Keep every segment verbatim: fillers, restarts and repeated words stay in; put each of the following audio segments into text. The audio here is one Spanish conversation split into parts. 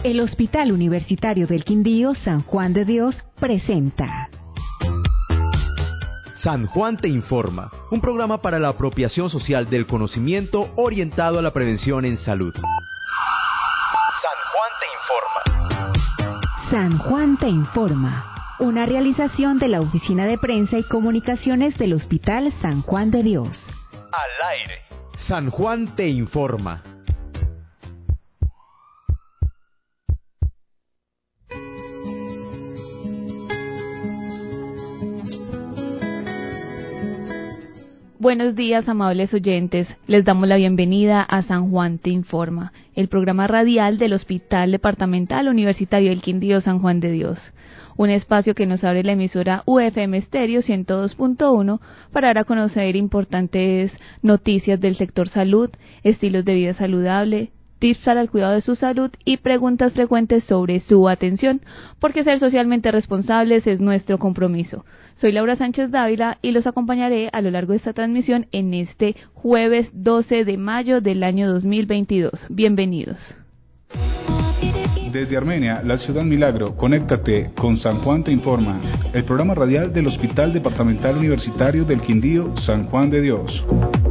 El Hospital Universitario del Quindío San Juan de Dios presenta San Juan te informa, un programa para la apropiación social del conocimiento orientado a la prevención en salud. San Juan te informa. San Juan te informa, una realización de la Oficina de Prensa y Comunicaciones del Hospital San Juan de Dios. Al aire. San Juan te informa. Buenos días, amables oyentes. Les damos la bienvenida a San Juan te informa, el programa radial del Hospital Departamental Universitario del Quindío San Juan de Dios. Un espacio que nos abre la emisora U F M Stereo ciento dos punto uno para dar a conocer importantes noticias del sector salud, estilos de vida saludable, tips para el cuidado de su salud y preguntas frecuentes sobre su atención, porque ser socialmente responsables es nuestro compromiso. Soy Laura Sánchez Dávila y los acompañaré a lo largo de esta transmisión en este jueves doce de mayo del año dos mil veintidós. Bienvenidos. Desde Armenia, la ciudad milagro, conéctate con San Juan te informa, el programa radial del Hospital Departamental Universitario del Quindío San Juan de Dios.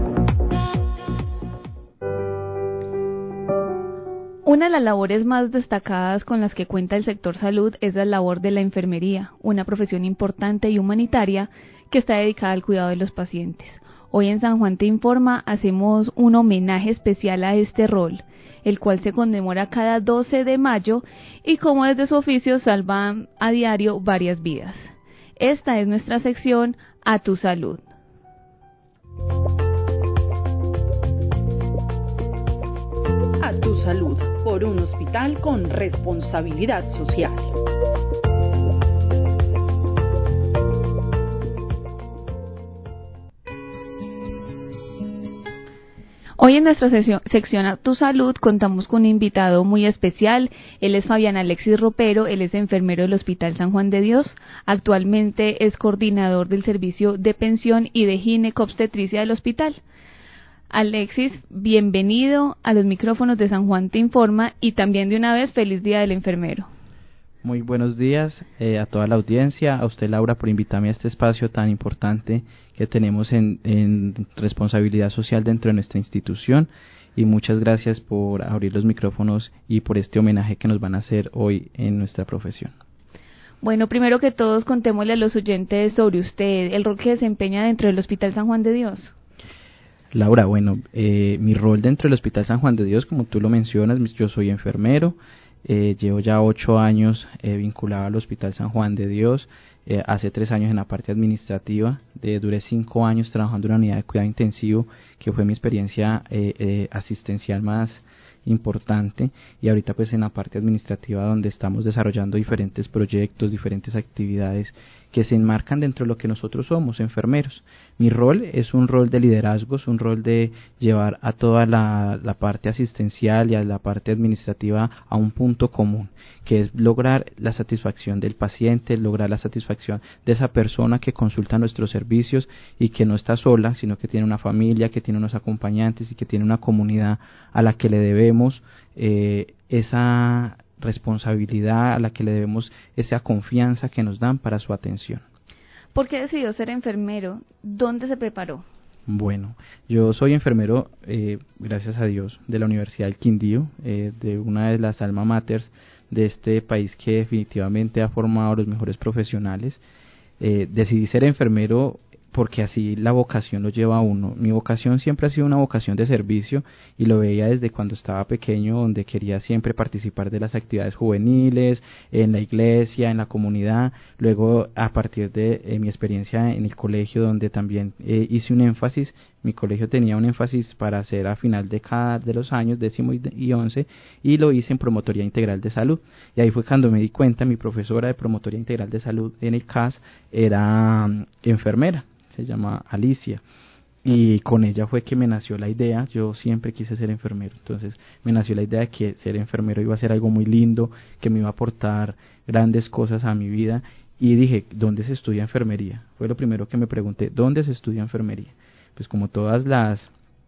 Una de las labores más destacadas con las que cuenta el sector salud es la labor de la enfermería, una profesión importante y humanitaria que está dedicada al cuidado de los pacientes. Hoy en San Juan te informa hacemos un homenaje especial a este rol, el cual se conmemora cada doce de mayo y como desde su oficio salvan a diario varias vidas. Esta es nuestra sección A tu Salud. A tu salud, por un hospital con responsabilidad social. Hoy en nuestra sección, sección A tu Salud contamos con un invitado muy especial. Él es Fabián Alexis Ropero, él es enfermero del Hospital San Juan de Dios. Actualmente es coordinador del servicio de pensión y de ginecobstetricia del hospital. Alexis, bienvenido a los micrófonos de San Juan te informa y también de una vez feliz día del enfermero. Muy buenos días eh, a toda la audiencia, a usted Laura por invitarme a este espacio tan importante que tenemos en, en responsabilidad social dentro de nuestra institución y muchas gracias por abrir los micrófonos y por este homenaje que nos van a hacer hoy en nuestra profesión. Bueno, primero que todos contémosle a los oyentes sobre usted, el rol que desempeña dentro del Hospital San Juan de Dios. Laura, bueno, eh, mi rol dentro del Hospital San Juan de Dios, como tú lo mencionas, yo soy enfermero, eh, llevo ya ocho años eh, vinculado al Hospital San Juan de Dios, eh, hace tres años en la parte administrativa, de, duré cinco años trabajando en una unidad de cuidado intensivo, que fue mi experiencia eh, eh, asistencial más importante, y ahorita pues en la parte administrativa donde estamos desarrollando diferentes proyectos, diferentes actividades que se enmarcan dentro de lo que nosotros somos, enfermeros. Mi rol es un rol de liderazgo, es un rol de llevar a toda la, la parte asistencial y a la parte administrativa a un punto común, que es lograr la satisfacción del paciente, lograr la satisfacción de esa persona que consulta nuestros servicios y que no está sola, sino que tiene una familia, que tiene unos acompañantes y que tiene una comunidad a la que le debemos eh, esa responsabilidad, a la que le debemos esa confianza que nos dan para su atención. ¿Por qué decidió ser enfermero? ¿Dónde se preparó? Bueno, yo soy enfermero, eh, gracias a Dios, de la Universidad del Quindío, eh, de una de las alma maters de este país que definitivamente ha formado a los mejores profesionales. Eh, decidí ser enfermero porque así la vocación lo lleva a uno. Mi vocación siempre ha sido una vocación de servicio y lo veía desde cuando estaba pequeño, donde quería siempre participar de las actividades juveniles, en la iglesia, en la comunidad. Luego, a partir de eh, mi experiencia en el colegio, donde también eh, hice un énfasis, mi colegio tenía un énfasis para hacer a final de cada de los años, décimo y once, y lo hice en promotoría integral de salud. Y ahí fue cuando me di cuenta, mi profesora de promotoría integral de salud en el C A S era um, enfermera, se llama Alicia, y con ella fue que me nació la idea. Yo siempre quise ser enfermero, entonces me nació la idea de que ser enfermero iba a ser algo muy lindo, que me iba a aportar grandes cosas a mi vida, y dije, ¿dónde se estudia enfermería? Fue lo primero que me pregunté, ¿dónde se estudia enfermería? Pues como todas las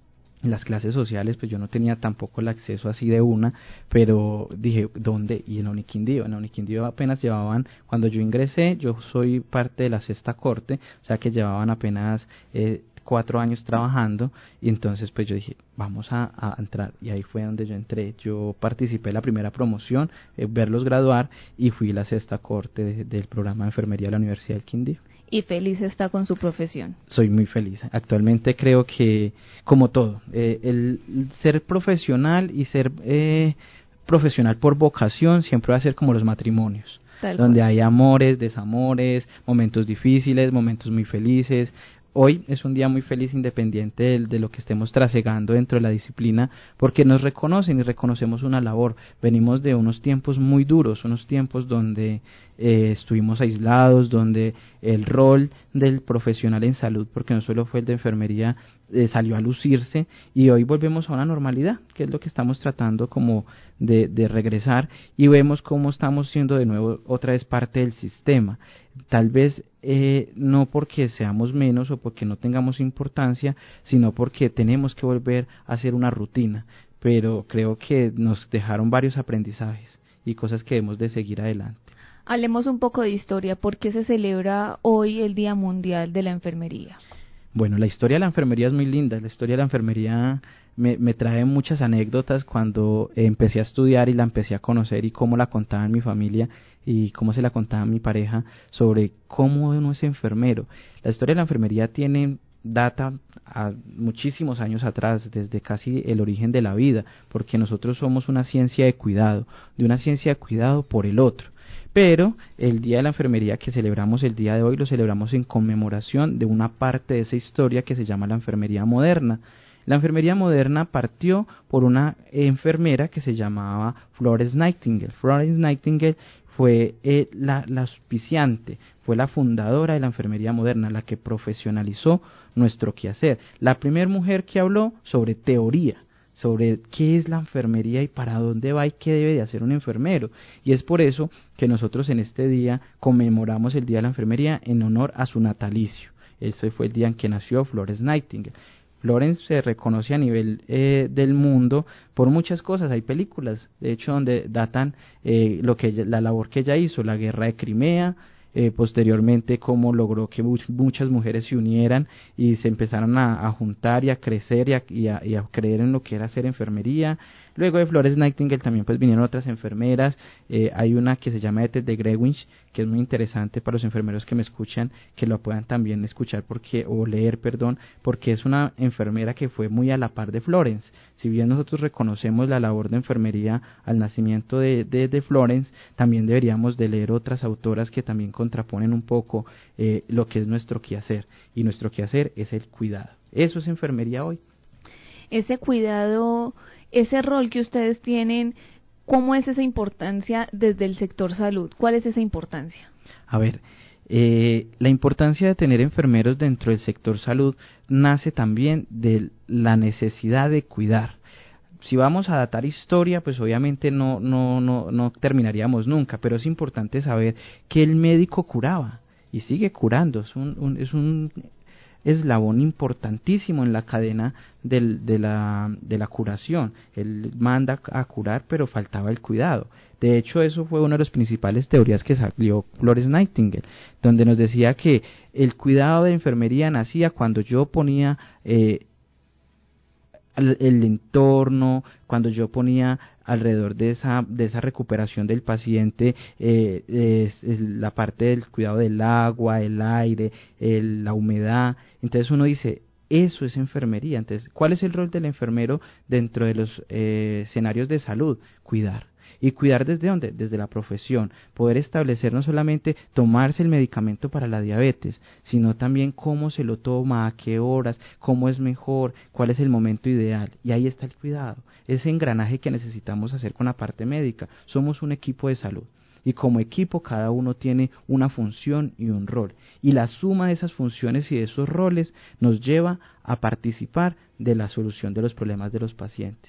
las clases sociales, pues yo no tenía tampoco el acceso así de una, pero dije, ¿dónde? Y en la Uniquindío, en la Uniquindío apenas llevaban, cuando yo ingresé, yo soy parte de la sexta corte, o sea que llevaban apenas eh, cuatro años trabajando, y entonces pues yo dije, vamos a, a entrar, y ahí fue donde yo entré. Yo participé en la primera promoción, eh, verlos graduar, y fui la sexta corte de, del programa de enfermería de la Universidad del Quindío. Y feliz está con su profesión. Soy muy feliz. Actualmente creo que, como todo, eh, el ser profesional y ser eh, profesional por vocación siempre va a ser como los matrimonios, Tal donde cual. hay amores, desamores, momentos difíciles, momentos muy felices. Hoy es un día muy feliz, independiente de, de lo que estemos trasegando dentro de la disciplina, porque nos reconocen y reconocemos una labor. Venimos de unos tiempos muy duros, unos tiempos donde eh, estuvimos aislados, donde el rol del profesional en salud, porque no solo fue el de enfermería, eh, salió a lucirse, y hoy volvemos a una normalidad, que es lo que estamos tratando como de, de regresar, y vemos cómo estamos siendo de nuevo otra vez parte del sistema. Tal vez eh, no porque seamos menos o porque no tengamos importancia, sino porque tenemos que volver a hacer una rutina, pero creo que nos dejaron varios aprendizajes y cosas que debemos de seguir adelante. Hablemos un poco de historia. ¿Por qué se celebra hoy el Día Mundial de la Enfermería? Bueno, la historia de la enfermería es muy linda. La historia de la enfermería me, me trae muchas anécdotas cuando eh, empecé a estudiar y la empecé a conocer, y cómo la contaba en mi familia y cómo se la contaba a mi pareja sobre cómo uno es enfermero. La historia de la enfermería tiene data a muchísimos años atrás, desde casi el origen de la vida, porque nosotros somos una ciencia de cuidado, de una ciencia de cuidado por el otro. Pero el Día de la Enfermería que celebramos el día de hoy lo celebramos en conmemoración de una parte de esa historia que se llama la enfermería moderna. La enfermería moderna partió por una enfermera que se llamaba Florence Nightingale. Florence Nightingale fue eh, la, la auspiciante, fue la fundadora de la enfermería moderna, la que profesionalizó nuestro quehacer. La primera mujer que habló sobre teoría, sobre qué es la enfermería y para dónde va y qué debe de hacer un enfermero. Y es por eso que nosotros en este día conmemoramos el Día de la Enfermería en honor a su natalicio. Ese fue el día en que nació Florence Nightingale. Florence se reconoce a nivel eh, del mundo por muchas cosas. Hay películas, de hecho, donde datan eh, lo que ella, la labor que ella hizo, la guerra de Crimea, eh, posteriormente cómo logró que much, muchas mujeres se unieran y se empezaran a, a juntar y a crecer y a, y, a, y a creer en lo que era hacer enfermería. Luego de Florence Nightingale también pues vinieron otras enfermeras. Eh, hay una que se llama Edith de Greenwich, que es muy interesante para los enfermeros que me escuchan, que lo puedan también escuchar porque o leer, perdón, porque es una enfermera que fue muy a la par de Florence. Si bien nosotros reconocemos la labor de enfermería al nacimiento de, de, de Florence, también deberíamos de leer otras autoras que también contraponen un poco eh, lo que es nuestro quehacer, y nuestro quehacer es el cuidado. Eso es enfermería hoy. Ese cuidado, ese rol que ustedes tienen, ¿cómo es esa importancia desde el sector salud? ¿Cuál es esa importancia? A ver, eh, la importancia de tener enfermeros dentro del sector salud nace también de la necesidad de cuidar. Si vamos a datar historia, pues obviamente no, no, no, no terminaríamos nunca, pero es importante saber que el médico curaba y sigue curando. Es un, un, es un eslabón importantísimo en la cadena del, de, la, de la curación. Él manda a curar, pero faltaba el cuidado. De hecho, eso fue una de las principales teorías que salió Florence Nightingale, donde nos decía que el cuidado de enfermería nacía cuando yo ponía eh, el, el entorno, cuando yo ponía alrededor de esa de esa recuperación del paciente eh, es, es la parte del cuidado del agua, el aire, el, la humedad. Entonces uno dice, eso es enfermería. Entonces, ¿cuál es el rol del enfermero dentro de los eh, escenarios de salud? Cuidar. ¿Y cuidar desde dónde? Desde la profesión. Poder establecer no solamente tomarse el medicamento para la diabetes, sino también cómo se lo toma, a qué horas, cómo es mejor, cuál es el momento ideal. Y ahí está el cuidado, ese engranaje que necesitamos hacer con la parte médica. Somos un equipo de salud. Y como equipo cada uno tiene una función y un rol. Y la suma de esas funciones y de esos roles nos lleva a participar de la solución de los problemas de los pacientes.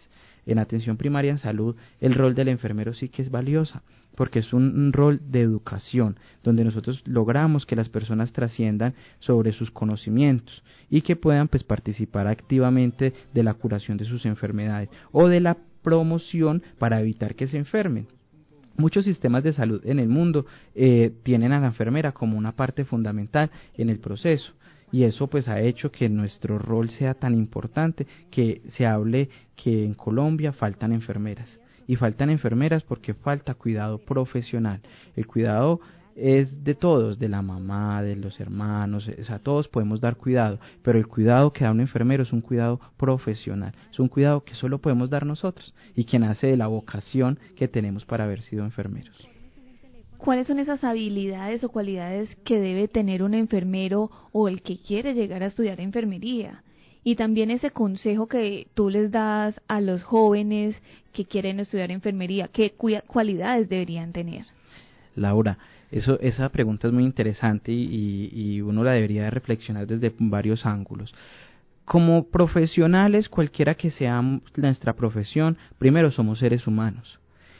en atención primaria en salud, el rol del enfermero sí que es valiosa, porque es un, un rol de educación, donde nosotros logramos que las personas trasciendan sobre sus conocimientos y que puedan pues participar activamente de la curación de sus enfermedades o de la promoción para evitar que se enfermen. Muchos sistemas de salud en el mundo eh, tienen a la enfermera como una parte fundamental en el proceso, y eso pues ha hecho que nuestro rol sea tan importante, que se hable que en Colombia faltan enfermeras, y faltan enfermeras porque falta cuidado profesional. El cuidado es de todos, de la mamá, de los hermanos, o sea, todos podemos dar cuidado, pero el cuidado que da un enfermero es un cuidado profesional, es un cuidado que solo podemos dar nosotros y que nace de la vocación que tenemos para haber sido enfermeros. ¿Cuáles son esas habilidades o cualidades que debe tener un enfermero o el que quiere llegar a estudiar enfermería? Y también ese consejo que tú les das a los jóvenes que quieren estudiar enfermería, ¿qué cualidades deberían tener? Laura, eso, esa pregunta es muy interesante y, y, y uno la debería de reflexionar desde varios ángulos. Como profesionales, cualquiera que sea nuestra profesión, primero somos seres humanos.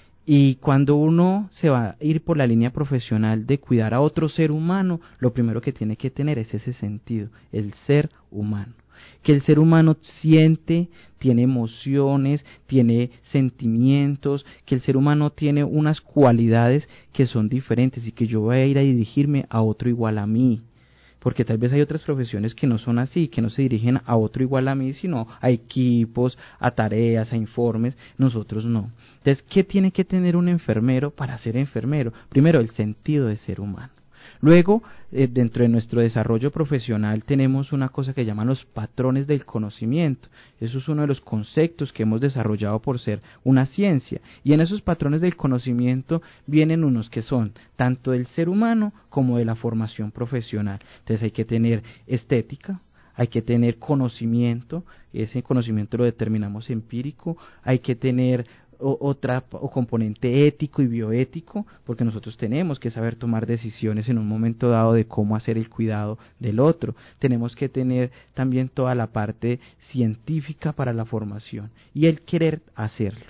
Y cuando uno se va a ir por la línea profesional de cuidar a otro ser humano, lo primero que tiene que tener es ese sentido, el ser humano. Que el ser humano siente, tiene emociones, tiene sentimientos, que el ser humano tiene unas cualidades que son diferentes y que yo voy a ir a dirigirme a otro igual a mí. Porque tal vez hay otras profesiones que no son así, que no se dirigen a otro igual a mí, sino a equipos, a tareas, a informes. Nosotros no. Entonces, ¿qué tiene que tener un enfermero para ser enfermero? Primero, el sentido de ser humano. Luego, eh, dentro de nuestro desarrollo profesional tenemos una cosa que llaman los patrones del conocimiento. Eso es uno de los conceptos que hemos desarrollado por ser una ciencia. Y en esos patrones del conocimiento vienen unos que son tanto del ser humano como de la formación profesional. Entonces hay que tener estética, hay que tener conocimiento, ese conocimiento lo determinamos empírico, hay que tener O, otra o componente ético y bioético, porque nosotros tenemos que saber tomar decisiones en un momento dado de cómo hacer el cuidado del otro. Tenemos que tener también toda la parte científica para la formación y el querer hacerlo.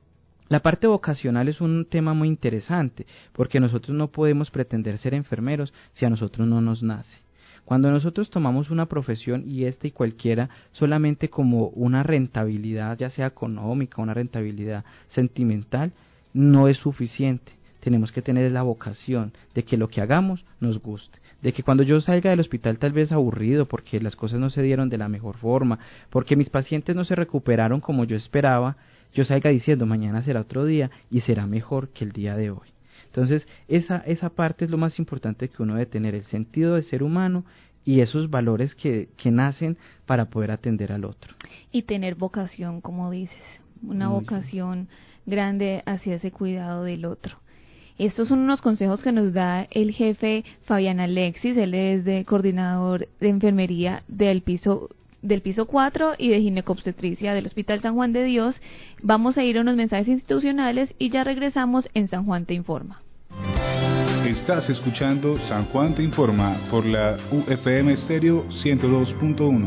La parte vocacional es un tema muy interesante, porque nosotros no podemos pretender ser enfermeros si a nosotros no nos nace. Cuando nosotros tomamos una profesión, y esta y cualquiera, solamente como una rentabilidad, ya sea económica, una rentabilidad sentimental, no es suficiente. Tenemos que tener la vocación de que lo que hagamos nos guste, de que cuando yo salga del hospital tal vez aburrido porque las cosas no se dieron de la mejor forma, porque mis pacientes no se recuperaron como yo esperaba, yo salga diciendo mañana será otro día y será mejor que el día de hoy. Entonces, esa, esa parte es lo más importante que uno debe tener, el sentido de ser humano y esos valores que, que nacen para poder atender al otro. Y tener vocación, como dices, una Muy vocación bien. grande hacia ese cuidado del otro. Estos son unos consejos que nos da el jefe Fabián Alexis, él es de coordinador de enfermería del piso del piso cuatro y de ginecobstetricia del Hospital San Juan de Dios. Vamos a ir a unos mensajes institucionales y ya regresamos en San Juan Te Informa. Estás escuchando San Juan Te Informa por la U F M Stereo ciento dos punto uno.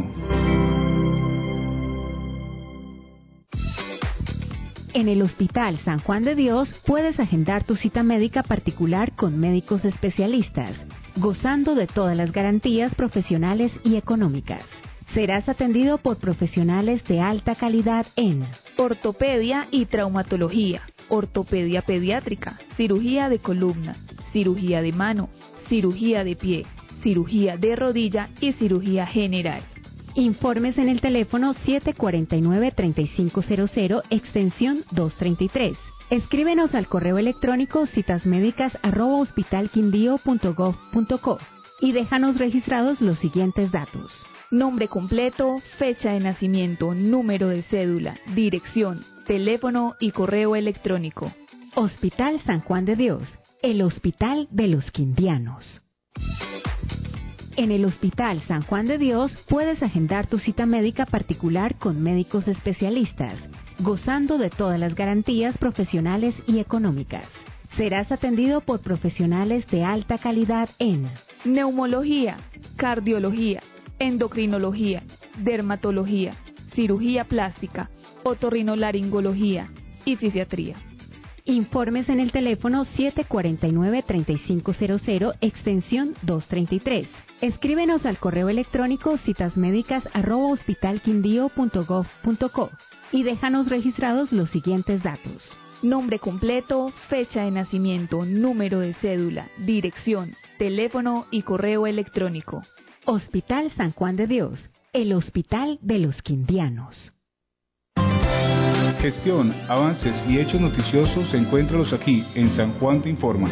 En el Hospital San Juan de Dios puedes agendar tu cita médica particular con médicos especialistas, gozando de todas las garantías profesionales y económicas. Serás atendido por profesionales de alta calidad en ortopedia y traumatología, ortopedia pediátrica, cirugía de columna, cirugía de mano, cirugía de pie, cirugía de rodilla y cirugía general. Informes en el teléfono siete cuatro nueve, tres cinco cero cero, extensión doscientos treinta y tres. Escríbenos al correo electrónico citasmédicas arroba hospitalquindio punto gov punto co y déjanos registrados los siguientes datos. Nombre completo, fecha de nacimiento, número de cédula, dirección, teléfono y correo electrónico. Hospital San Juan de Dios, el hospital de los quindianos. En el Hospital San Juan de Dios puedes agendar tu cita médica particular con médicos especialistas, gozando de todas las garantías profesionales y económicas. Serás atendido por profesionales de alta calidad en neumología, cardiología, endocrinología, dermatología, cirugía plástica, otorrinolaringología y fisiatría. Informes en el teléfono siete cuatro nueve, tres cinco cero cero, extensión doscientos treinta y tres. Escríbenos al correo electrónico citasmédicas arroba hospitalquindio punto gov punto co y déjanos registrados los siguientes datos. Nombre completo, fecha de nacimiento, número de cédula, dirección, teléfono y correo electrónico. Hospital San Juan de Dios, el hospital de los quindianos. Gestión, avances y hechos noticiosos, encuéntralos aquí en San Juan Te Informa.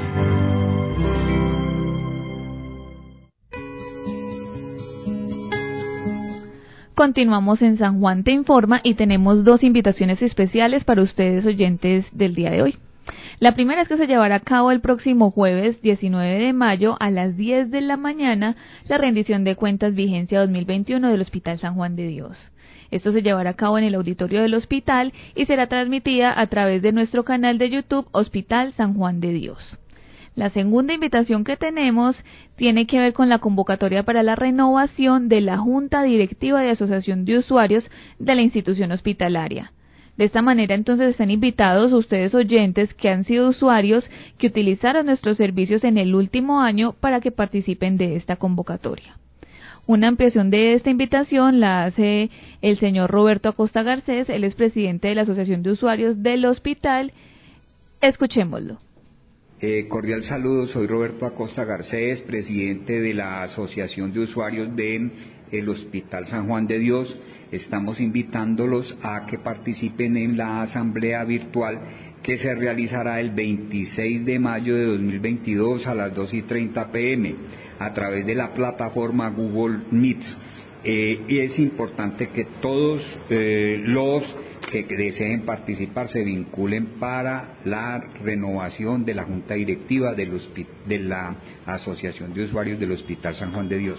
Continuamos en San Juan Te Informa y tenemos dos invitaciones especiales para ustedes oyentes del día de hoy. La primera es que se llevará a cabo el próximo jueves diecinueve de mayo a las diez de la mañana la rendición de cuentas vigencia dos mil veintiuno del Hospital San Juan de Dios. Esto se llevará a cabo en el auditorio del hospital y será transmitida a través de nuestro canal de YouTube Hospital San Juan de Dios. La segunda invitación que tenemos tiene que ver con la convocatoria para la renovación de la Junta Directiva de Asociación de Usuarios de la institución hospitalaria. De esta manera, entonces, están invitados ustedes oyentes que han sido usuarios que utilizaron nuestros servicios en el último año para que participen de esta convocatoria. Una ampliación de esta invitación la hace el señor Roberto Acosta Garcés, él es presidente de la Asociación de Usuarios del Hospital. Escuchémoslo. Eh, cordial saludo, soy Roberto Acosta Garcés, presidente de la Asociación de Usuarios del Hospital San Juan de Dios. Estamos invitándolos a que participen en la asamblea virtual que se realizará el veintiséis de mayo de dos mil veintidós a las dos y treinta pm a través de la plataforma Google Meets. Eh, y es importante que todos eh, los que deseen participar se vinculen para la renovación de la Junta Directiva del hospi- de la Asociación de Usuarios del Hospital San Juan de Dios.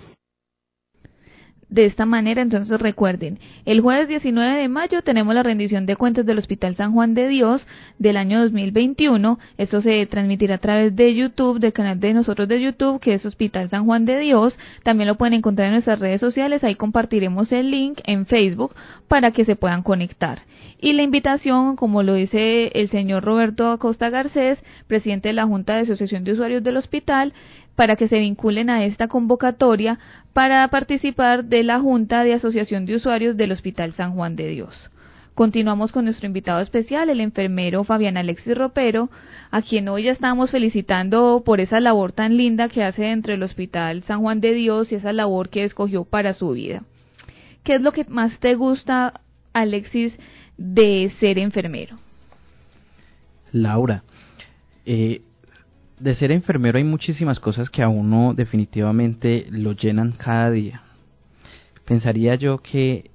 De esta manera, entonces recuerden, el jueves diecinueve de mayo tenemos la rendición de cuentas del Hospital San Juan de Dios del año dos mil veintiuno. Esto se transmitirá a través de YouTube, del canal de nosotros de YouTube, que es Hospital San Juan de Dios. También lo pueden encontrar en nuestras redes sociales, ahí compartiremos el link en Facebook para que se puedan conectar. Y la invitación, como lo dice el señor Roberto Acosta Garcés, presidente de la Junta de Asociación de Usuarios del Hospital, para que se vinculen a esta convocatoria para participar de la Junta de Asociación de Usuarios del Hospital San Juan de Dios. Continuamos con nuestro invitado especial, el enfermero Fabián Alexis Ropero, a quien hoy ya estamos felicitando por esa labor tan linda que hace dentro del Hospital San Juan de Dios y esa labor que escogió para su vida. ¿Qué es lo que más te gusta, Alexis, de ser enfermero? Laura, eh, de ser enfermero hay muchísimas cosas que a uno definitivamente lo llenan cada día. Pensaría yo que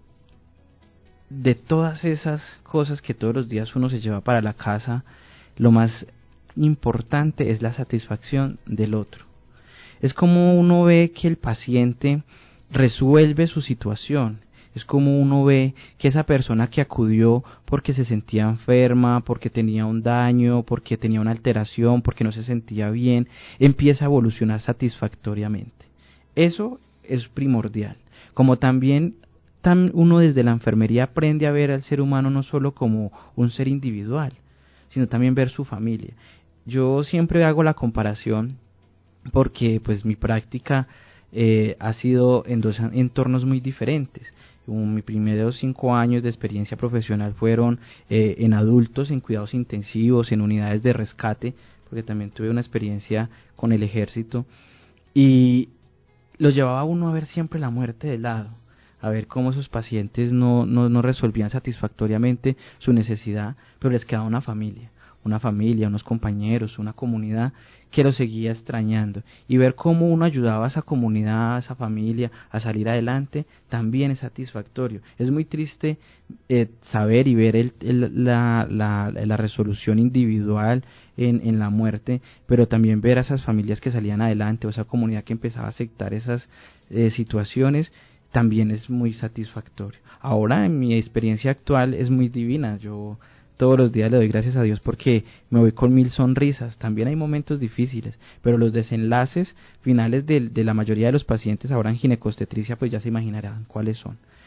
de todas esas cosas que todos los días uno se lleva para la casa, lo más importante es la satisfacción del otro. Es como uno ve que el paciente resuelve su situación. Es como uno ve que esa persona que acudió porque se sentía enferma, porque tenía un daño, porque tenía una alteración, porque no se sentía bien, empieza a evolucionar satisfactoriamente. Eso es primordial. Como también tan uno desde la enfermería aprende a ver al ser humano no solo como un ser individual, sino también ver su familia. Yo siempre hago la comparación porque pues mi práctica eh, ha sido en dos entornos muy diferentes. Mis primeros cinco años de experiencia profesional fueron eh, en adultos, en cuidados intensivos, en unidades de rescate, porque también tuve una experiencia con el ejército, y los llevaba uno a ver siempre la muerte de lado, a ver cómo sus pacientes no, no, no resolvían satisfactoriamente su necesidad, pero les quedaba una familia, una familia, unos compañeros, una comunidad que los seguía extrañando, y ver cómo uno ayudaba a esa comunidad, a esa familia a salir adelante, también es satisfactorio. Es muy triste eh, saber y ver el, el, la, la, la resolución individual en, en la muerte, pero también ver a esas familias que salían adelante, o esa comunidad que empezaba a aceptar esas eh, situaciones, también es muy satisfactorio. Ahora, en mi experiencia actual es muy divina. Yo todos los días le doy gracias a Dios porque me voy con mil sonrisas. También hay momentos difíciles, pero los desenlaces finales de, de la mayoría de los pacientes ahora en ginecobstetricia, pues ya se imaginarán cuáles son.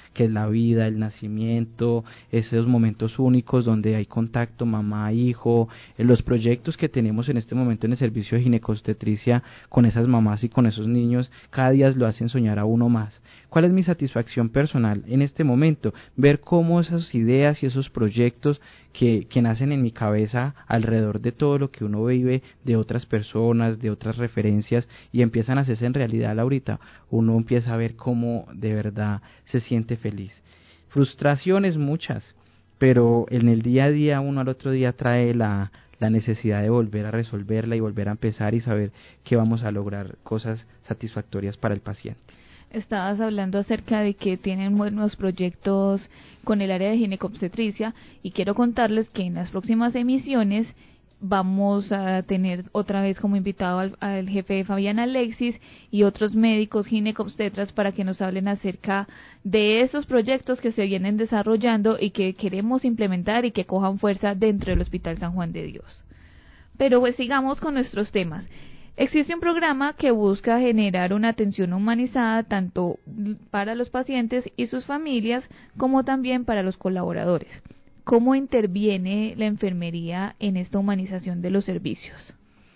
que es la vida, el nacimiento, esos momentos únicos donde hay contacto mamá-hijo, los proyectos que tenemos en este momento en el servicio de ginecobstetricia con esas mamás y con esos niños, cada día lo hacen soñar a uno más. ¿Cuál es mi satisfacción personal en este momento? Ver cómo esas ideas y esos proyectos que, que nacen en mi cabeza alrededor de todo lo que uno vive, de otras personas, de otras referencias, y empiezan a hacerse en realidad ahorita, uno empieza a ver cómo de verdad se siente feliz. Frustraciones muchas, pero en el día a día uno al otro día trae la, la necesidad de volver a resolverla y volver a empezar y saber que vamos a lograr cosas satisfactorias para el paciente. Estabas hablando acerca de que tienen buenos proyectos con el área de ginecobstetricia y quiero contarles que en las próximas emisiones vamos a tener otra vez como invitado al, al jefe Fabián Alexis y otros médicos ginecobstetras para que nos hablen acerca de esos proyectos que se vienen desarrollando y que queremos implementar y que cojan fuerza dentro del Hospital San Juan de Dios. Pero pues sigamos con nuestros temas. Existe un programa que busca generar una atención humanizada tanto para los pacientes y sus familias como también para los colaboradores. ¿Cómo interviene la enfermería en esta humanización de los servicios?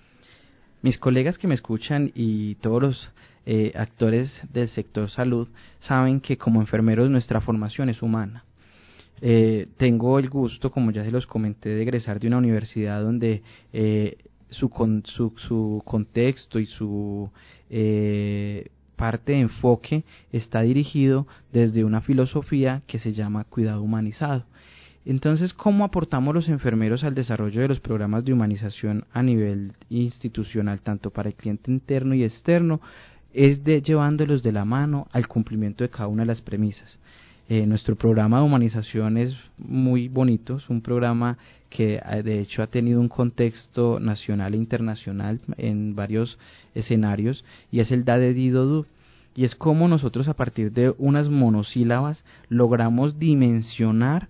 Mis colegas que me escuchan y todos los eh, actores del sector salud saben que como enfermeros nuestra formación es humana. Eh, tengo el gusto, como ya se los comenté, de egresar de una universidad donde eh, su, con, su, su contexto y su eh, parte de enfoque está dirigido desde una filosofía que se llama cuidado humanizado. Entonces, ¿cómo aportamos los enfermeros al desarrollo de los programas de humanización a nivel institucional, tanto para el cliente interno y externo? Es de llevándolos de la mano al cumplimiento de cada una de las premisas. Eh, nuestro programa de humanización es muy bonito, es un programa que de hecho ha tenido un contexto nacional e internacional en varios escenarios, y es el Dadedidodu. Y es como nosotros a partir de unas monosílabas logramos dimensionar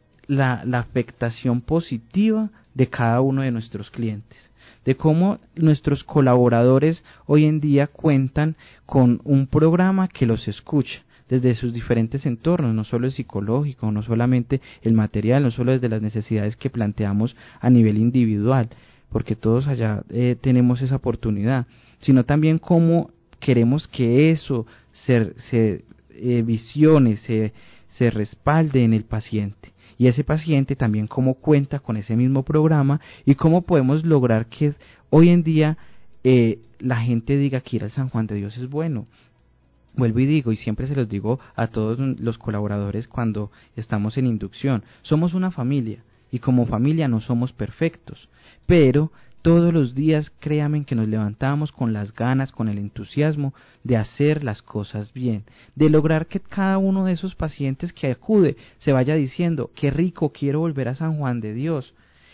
La, la afectación positiva de cada uno de nuestros clientes, de cómo nuestros colaboradores hoy en día cuentan con un programa que los escucha desde sus diferentes entornos, no solo el psicológico, no solamente el material, no solo desde las necesidades que planteamos a nivel individual, porque todos allá eh, tenemos esa oportunidad, sino también cómo queremos que eso se, se eh, visione, se, se respalde en el paciente. Y ese paciente también cómo cuenta con ese mismo programa y cómo podemos lograr que hoy en día eh, la gente diga que ir al San Juan de Dios es bueno. Vuelvo y digo, y siempre se los digo a todos los colaboradores cuando estamos en inducción, somos una familia y como familia no somos perfectos, pero todos los días créanme que nos levantamos con las ganas, con el entusiasmo de hacer las cosas bien, de lograr que cada uno de esos pacientes que acude se vaya diciendo, qué rico, quiero volver a San Juan de Dios.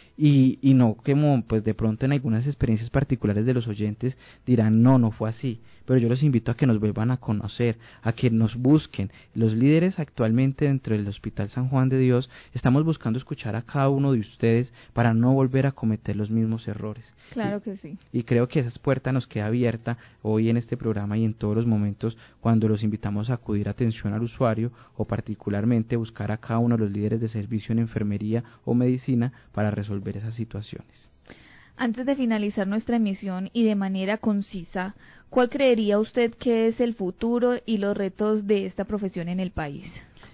Y, y no como pues de pronto en algunas experiencias particulares de los oyentes dirán no, no fue así, pero yo los invito a que nos vuelvan a conocer, a que nos busquen. Los líderes actualmente dentro del Hospital San Juan de Dios estamos buscando escuchar a cada uno de ustedes para no volver a cometer los mismos errores. Claro que sí. Y, y creo que esa puerta nos queda abierta hoy en este programa y en todos los momentos cuando los invitamos a acudir a atención al usuario o particularmente buscar a cada uno de los líderes de servicio en enfermería o medicina para resolver esas situaciones. Antes de finalizar nuestra emisión y de manera concisa, ¿cuál creería usted que es el futuro y los retos de esta profesión en el país?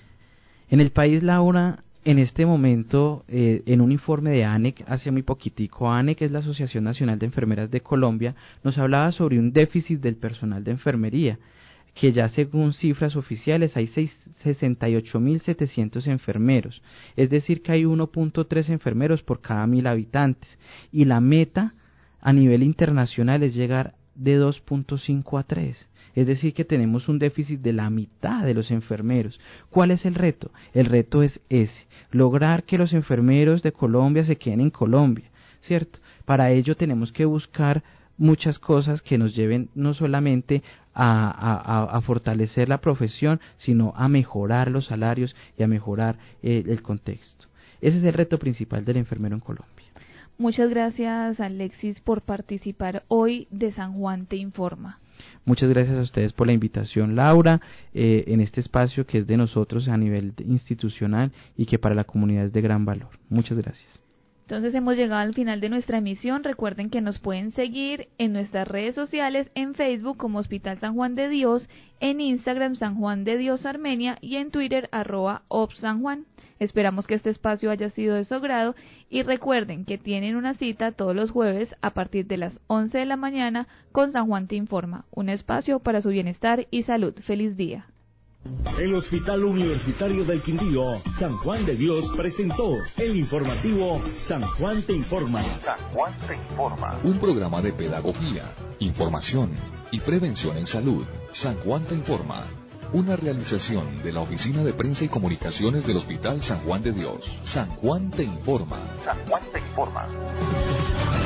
En el país, Laura, en este momento, eh, en un informe de A N E C, hace muy poquitico, A N E C es la Asociación Nacional de Enfermeras de Colombia, nos hablaba sobre un déficit del personal de enfermería, que ya según cifras oficiales hay sesenta y ocho mil setecientos enfermeros, es decir que hay uno punto tres enfermeros por cada mil habitantes, y la meta a nivel internacional es llegar de dos punto cinco a tres, es decir que tenemos un déficit de la mitad de los enfermeros. ¿Cuál es el reto? El reto es ese, lograr que los enfermeros de Colombia se queden en Colombia, ¿cierto? Para ello tenemos que buscar muchas cosas que nos lleven no solamente a, a, a fortalecer la profesión, sino a mejorar los salarios y a mejorar eh, el contexto. Ese es el reto principal del enfermero en Colombia. Muchas gracias, Alexis, por participar hoy de San Juan Te Informa. Muchas gracias a ustedes por la invitación, Laura, eh, en este espacio que es de nosotros a nivel institucional y que para la comunidad es de gran valor. Muchas gracias. Entonces hemos llegado al final de nuestra emisión. Recuerden que nos pueden seguir en nuestras redes sociales, en Facebook como Hospital San Juan de Dios, en Instagram San Juan de Dios Armenia y en Twitter arroba Op San Juan. Esperamos que este espacio haya sido de su agrado y recuerden que tienen una cita todos los jueves a partir de las once de la mañana con San Juan Te Informa, un espacio para su bienestar y salud. Feliz día. El Hospital Universitario del Quindío, San Juan de Dios, presentó el informativo San Juan Te Informa. San Juan Te Informa. Un programa de pedagogía, información y prevención en salud. San Juan Te Informa. Una realización de la Oficina de Prensa y Comunicaciones del Hospital San Juan de Dios. San Juan Te Informa. San Juan Te Informa.